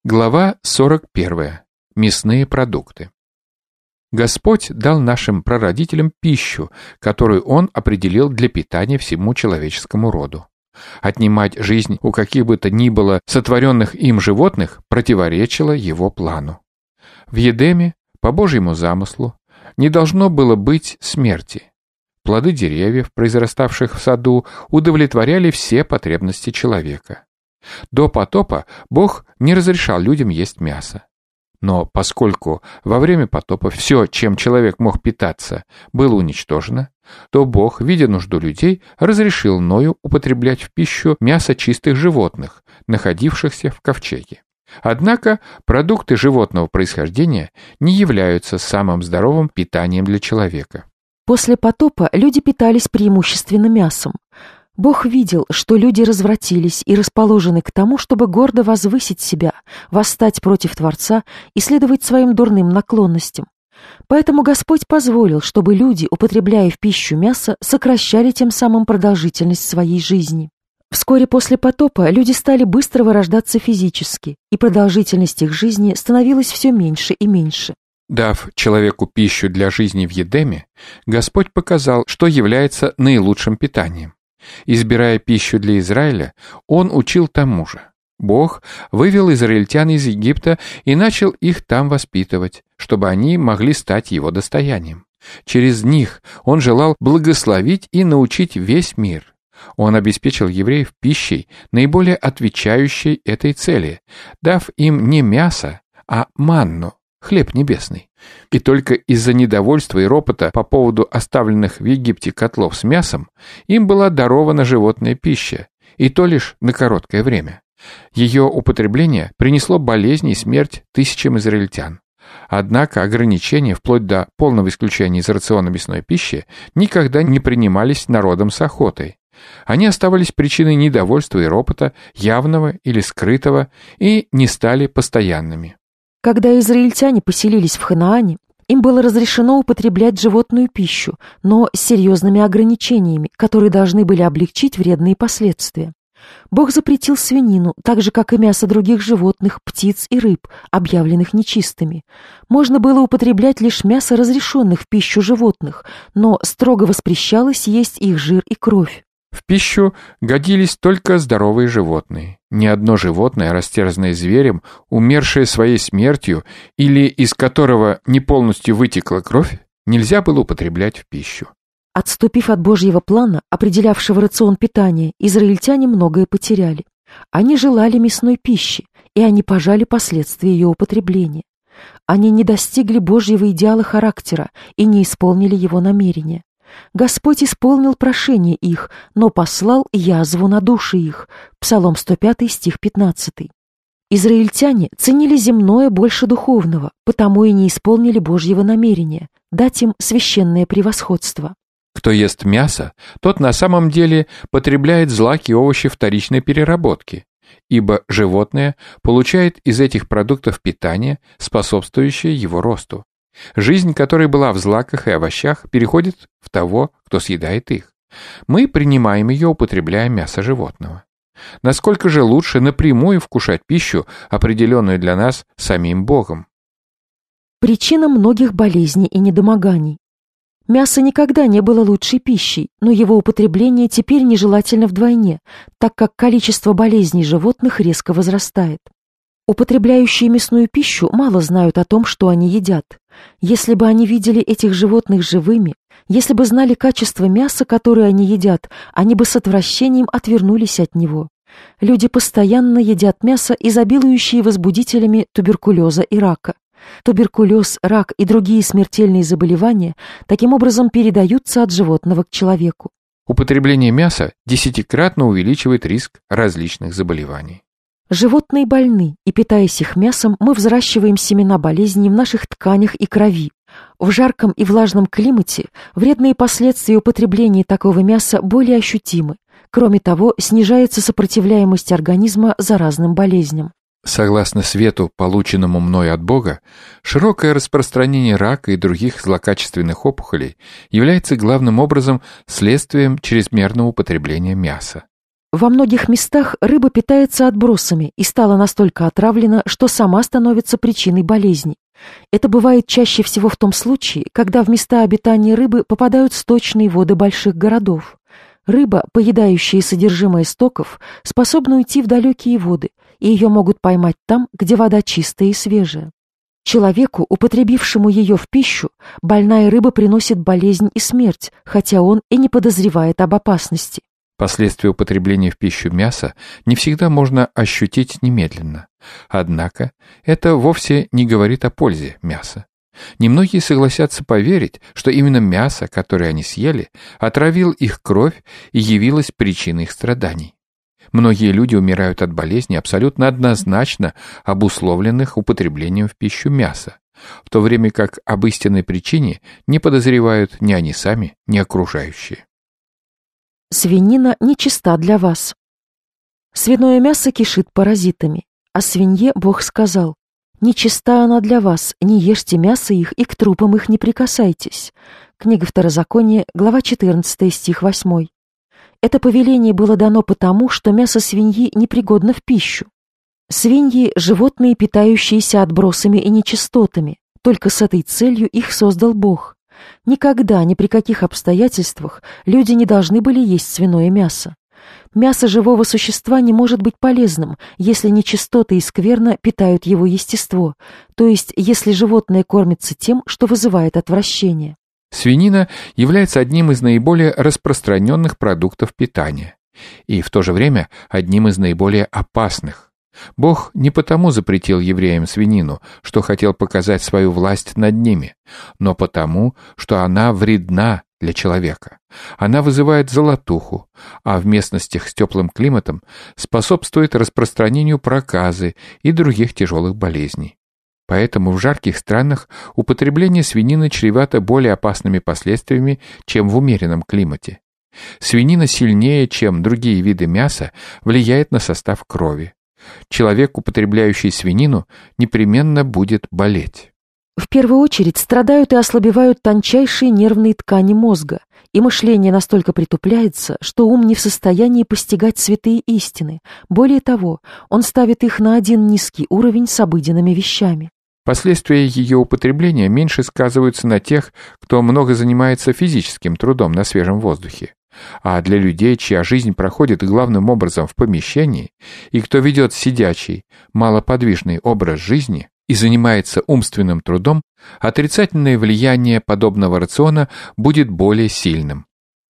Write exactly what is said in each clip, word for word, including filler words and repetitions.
Глава сорок первая. Мясные продукты. Господь дал нашим прародителям пищу, которую Он определил для питания всему человеческому роду. Отнимать жизнь у каких бы то ни было сотворенных им животных противоречило Его плану. В Едеме, по Божьему замыслу, не должно было быть смерти. Плоды деревьев, произраставших в саду, удовлетворяли все потребности человека. До потопа Бог не разрешал людям есть мясо. Но поскольку во время потопа все, чем человек мог питаться, было уничтожено, то Бог, видя нужду людей, разрешил Ною употреблять в пищу мясо чистых животных, находившихся в ковчеге. Однако продукты животного происхождения не являются самым здоровым питанием для человека. После потопа люди питались преимущественно мясом. Бог видел, что люди развратились и расположены к тому, чтобы гордо возвысить себя, восстать против Творца и следовать своим дурным наклонностям. Поэтому Господь позволил, чтобы люди, употребляя в пищу мясо, сокращали тем самым продолжительность своей жизни. Вскоре после потопа люди стали быстро вырождаться физически, и продолжительность их жизни становилась все меньше и меньше. Дав человеку пищу для жизни в Едеме, Господь показал, что является наилучшим питанием. Избирая пищу для Израиля, Он учил тому же. Бог вывел израильтян из Египта и начал их там воспитывать, чтобы они могли стать Его достоянием. Через них Он желал благословить и научить весь мир. Он обеспечил евреев пищей, наиболее отвечающей этой цели, дав им не мясо, а манну, хлеб небесный. И только из-за недовольства и ропота по поводу оставленных в Египте котлов с мясом им была дарована животная пища, и то лишь на короткое время. Ее употребление принесло болезни и смерть тысячам израильтян. Однако ограничения, вплоть до полного исключения из рациона мясной пищи, никогда не принимались народом с охотой. Они оставались причиной недовольства и ропота, явного или скрытого, и не стали постоянными. Когда израильтяне поселились в Ханаане, им было разрешено употреблять животную пищу, но с серьезными ограничениями, которые должны были облегчить вредные последствия. Бог запретил свинину, так же, как и мясо других животных, птиц и рыб, объявленных нечистыми. Можно было употреблять лишь мясо разрешенных в пищу животных, но строго воспрещалось есть их жир и кровь. В пищу годились только здоровые животные. Ни одно животное, растерзанное зверем, умершее своей смертью или из которого не полностью вытекла кровь, нельзя было употреблять в пищу. Отступив от Божьего плана, определявшего рацион питания, израильтяне многое потеряли. Они желали мясной пищи, и они пожали последствия ее употребления. Они не достигли Божьего идеала характера и не исполнили его намерения. Господь исполнил прошение их, но послал язву на души их. Псалом сто пятый, стих пятнадцатый. Израильтяне ценили земное больше духовного, потому и не исполнили Божьего намерения дать им священное превосходство. Кто ест мясо, тот на самом деле потребляет злаки и овощи вторичной переработки, ибо животное получает из этих продуктов питание, способствующее его росту. Жизнь, которая была в злаках и овощах, переходит в того, кто съедает их. Мы принимаем ее, употребляя мясо животного. Насколько же лучше напрямую вкушать пищу, определенную для нас самим Богом? Причина многих болезней и недомоганий. Мясо никогда не было лучшей пищей, но его употребление теперь нежелательно вдвойне, так как количество болезней животных резко возрастает. Употребляющие мясную пищу мало знают о том, что они едят. Если бы они видели этих животных живыми, если бы знали качество мяса, которое они едят, они бы с отвращением отвернулись от него. Люди постоянно едят мясо, изобилующее возбудителями туберкулеза и рака. Туберкулез, рак и другие смертельные заболевания таким образом передаются от животного к человеку. Употребление мяса десятикратно увеличивает риск различных заболеваний. Животные больны, и, питаясь их мясом, мы взращиваем семена болезней в наших тканях и крови. В жарком и влажном климате вредные последствия употребления такого мяса более ощутимы. Кроме того, снижается сопротивляемость организма заразным болезням. Согласно свету, полученному мной от Бога, широкое распространение рака и других злокачественных опухолей является главным образом следствием чрезмерного употребления мяса. Во многих местах рыба питается отбросами и стала настолько отравлена, что сама становится причиной болезней. Это бывает чаще всего в том случае, когда в места обитания рыбы попадают сточные воды больших городов. Рыба, поедающая содержимое стоков, способна уйти в далекие воды, и ее могут поймать там, где вода чистая и свежая. Человеку, употребившему ее в пищу, больная рыба приносит болезнь и смерть, хотя он и не подозревает об опасности. Последствия употребления в пищу мяса не всегда можно ощутить немедленно. Однако это вовсе не говорит о пользе мяса. Немногие согласятся поверить, что именно мясо, которое они съели, отравило их кровь и явилось причиной их страданий. Многие люди умирают от болезней, абсолютно однозначно обусловленных употреблением в пищу мяса, в то время как об истинной причине не подозревают ни они сами, ни окружающие. Свинина нечиста для вас. Свиное мясо кишит паразитами, а свинье Бог сказал: «Нечиста она для вас, не ешьте мясо их и к трупам их не прикасайтесь». Книга Второзакония, глава четырнадцатая, стих восьмой. Это повеление было дано потому, что мясо свиньи непригодно в пищу. Свиньи – животные, питающиеся отбросами и нечистотами. Только с этой целью их создал Бог. Никогда, ни при каких обстоятельствах люди не должны были есть свиное мясо. Мясо живого существа не может быть полезным, если нечистоты и скверна питают его естество, то есть если животное кормится тем, что вызывает отвращение. Свинина является одним из наиболее распространенных продуктов питания и в то же время одним из наиболее опасных. Бог не потому запретил евреям свинину, что хотел показать свою власть над ними, но потому, что она вредна для человека. Она вызывает золотуху, а в местностях с теплым климатом способствует распространению проказы и других тяжелых болезней. Поэтому в жарких странах употребление свинины чревато более опасными последствиями, чем в умеренном климате. Свинина сильнее, чем другие виды мяса, влияет на состав крови. Человек, употребляющий свинину, непременно будет болеть. В первую очередь страдают и ослабевают тончайшие нервные ткани мозга, и мышление настолько притупляется, что ум не в состоянии постигать святые истины. Более того, он ставит их на один низкий уровень с обыденными вещами. Последствия ее употребления меньше сказываются на тех, кто много занимается физическим трудом на свежем воздухе. А для людей, чья жизнь проходит главным образом в помещении, и кто ведет сидячий, малоподвижный образ жизни и занимается умственным трудом, отрицательное влияние подобного рациона будет более сильным.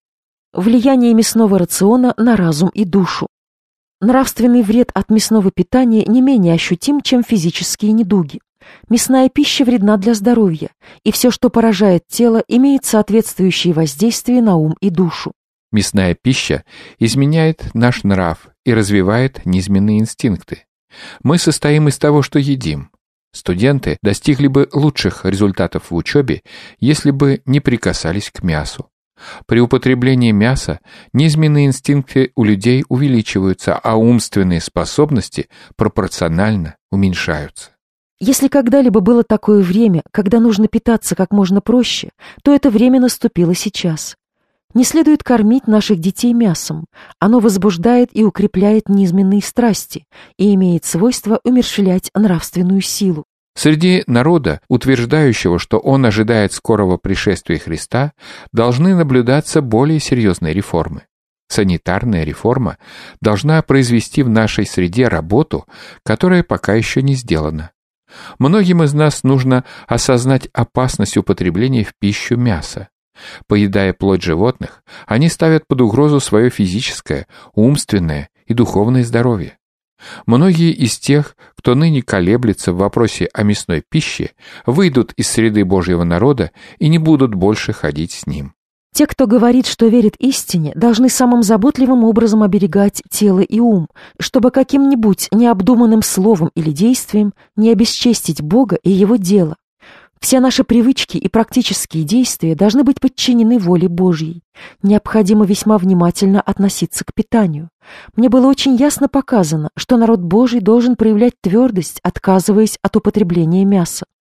Влияние мясного рациона на разум и душу. Нравственный вред от мясного питания не менее ощутим, чем физические недуги. Мясная пища вредна для здоровья, и все, что поражает тело, имеет соответствующее воздействие на ум и душу. Мясная пища изменяет наш нрав и развивает низменные инстинкты. Мы состоим из того, что едим. Студенты достигли бы лучших результатов в учебе, если бы не прикасались к мясу. При употреблении мяса низменные инстинкты у людей увеличиваются, а умственные способности пропорционально уменьшаются. Если когда-либо было такое время, когда нужно питаться как можно проще, то это время наступило сейчас. Не следует кормить наших детей мясом. Оно возбуждает и укрепляет низменные страсти и имеет свойство умерщвлять нравственную силу. Среди народа, утверждающего, что он ожидает скорого пришествия Христа, должны наблюдаться более серьезные реформы. Санитарная реформа должна произвести в нашей среде работу, которая пока еще не сделана. Многим из нас нужно осознать опасность употребления в пищу мяса. Поедая плоть животных, они ставят под угрозу свое физическое, умственное и духовное здоровье. Многие из тех, кто ныне колеблется в вопросе о мясной пище, выйдут из среды Божьего народа и не будут больше ходить с ним. Те, кто говорит, что верит истине, должны самым заботливым образом оберегать тело и ум, чтобы каким-нибудь необдуманным словом или действием не обесчестить Бога и Его дело. Все наши привычки и практические действия должны быть подчинены воле Божьей. Необходимо весьма внимательно относиться к питанию. Мне было очень ясно показано, что народ Божий должен проявлять твердость, отказываясь от употребления мяса.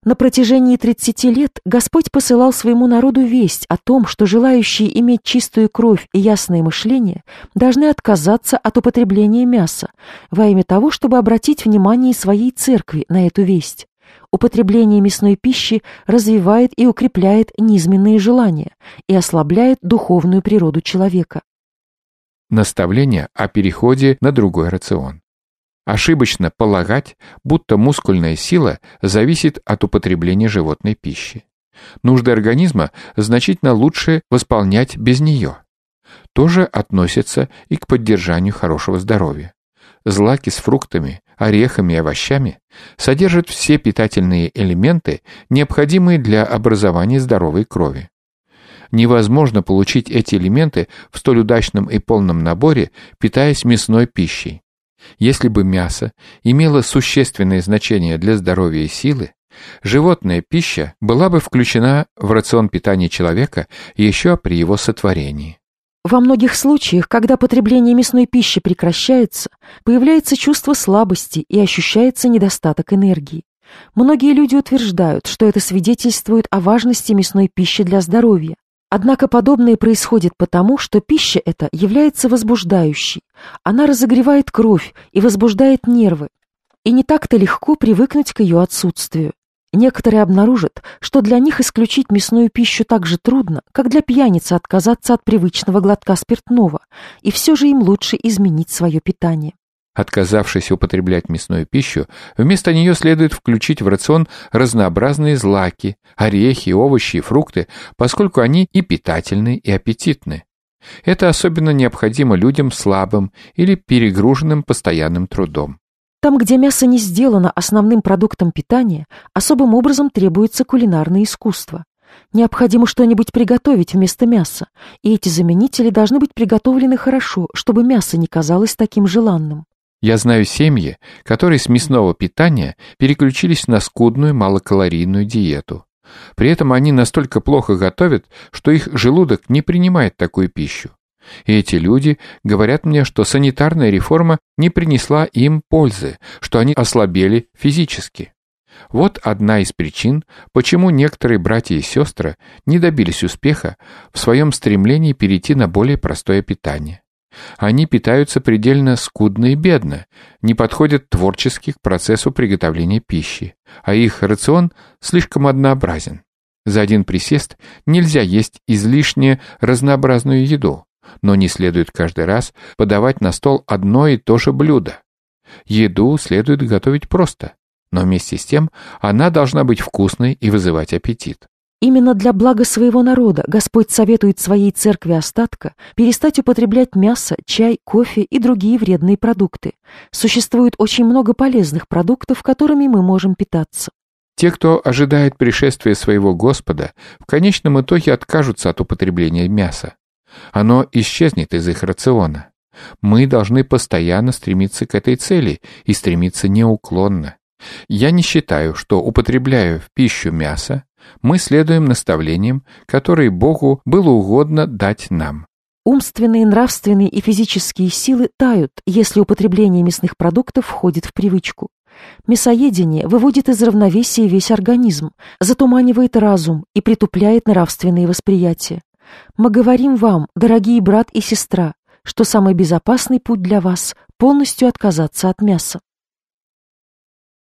На протяжении тридцати лет Господь посылал своему народу весть о том, что желающие иметь чистую кровь и ясное мышление должны отказаться от употребления мяса во имя того, чтобы обратить внимание своей церкви на эту весть. Употребление мясной пищи развивает и укрепляет низменные желания и ослабляет духовную природу человека. Наставление о переходе на другой рацион. Ошибочно полагать, будто мускульная сила зависит от употребления животной пищи. Нужды организма значительно лучше восполнять без нее. То же относится и к поддержанию хорошего здоровья. Злаки с фруктами, орехами и овощами содержат все питательные элементы, необходимые для образования здоровой крови. Невозможно получить эти элементы в столь удачном и полном наборе, питаясь мясной пищей. Если бы мясо имело существенное значение для здоровья и силы, животная пища была бы включена в рацион питания человека еще при его сотворении. Во многих случаях, когда потребление мясной пищи прекращается, появляется чувство слабости и ощущается недостаток энергии. Многие люди утверждают, что это свидетельствует о важности мясной пищи для здоровья. Однако подобное происходит потому, что пища эта является возбуждающей. Она разогревает кровь и возбуждает нервы. И не так-то легко привыкнуть к ее отсутствию. Некоторые обнаружат, что для них исключить мясную пищу так же трудно, как для пьяницы отказаться от привычного глотка спиртного, и все же им лучше изменить свое питание. Отказавшись употреблять мясную пищу, вместо нее следует включить в рацион разнообразные злаки, орехи, овощи и фрукты, поскольку они и питательны, и аппетитны. Это особенно необходимо людям слабым или перегруженным постоянным трудом. Там, где мясо не сделано основным продуктом питания, особым образом требуется кулинарное искусство. Необходимо что-нибудь приготовить вместо мяса, и эти заменители должны быть приготовлены хорошо, чтобы мясо не казалось таким желанным. Я знаю семьи, которые с мясного питания переключились на скудную малокалорийную диету. При этом они настолько плохо готовят, что их желудок не принимает такую пищу. И эти люди говорят мне, что санитарная реформа не принесла им пользы, что они ослабели физически. Вот одна из причин, почему некоторые братья и сестры не добились успеха в своем стремлении перейти на более простое питание. Они питаются предельно скудно и бедно, не подходят творчески к процессу приготовления пищи, а их рацион слишком однообразен. За один присест нельзя есть излишне разнообразную еду, но не следует каждый раз подавать на стол одно и то же блюдо. Еду следует готовить просто, но вместе с тем она должна быть вкусной и вызывать аппетит. Именно для блага своего народа Господь советует своей церкви остатка перестать употреблять мясо, чай, кофе и другие вредные продукты. Существует очень много полезных продуктов, которыми мы можем питаться. Те, кто ожидает пришествия своего Господа, в конечном итоге откажутся от употребления мяса. Оно исчезнет из их рациона. Мы должны постоянно стремиться к этой цели и стремиться неуклонно. Я не считаю, что, употребляя в пищу мясо, мы следуем наставлениям, которые Богу было угодно дать нам. Умственные, нравственные и физические силы тают, если употребление мясных продуктов входит в привычку. Мясоедение выводит из равновесия весь организм, затуманивает разум и притупляет нравственные восприятия. Мы говорим вам, дорогие брат и сестра, что самый безопасный путь для вас – полностью отказаться от мяса.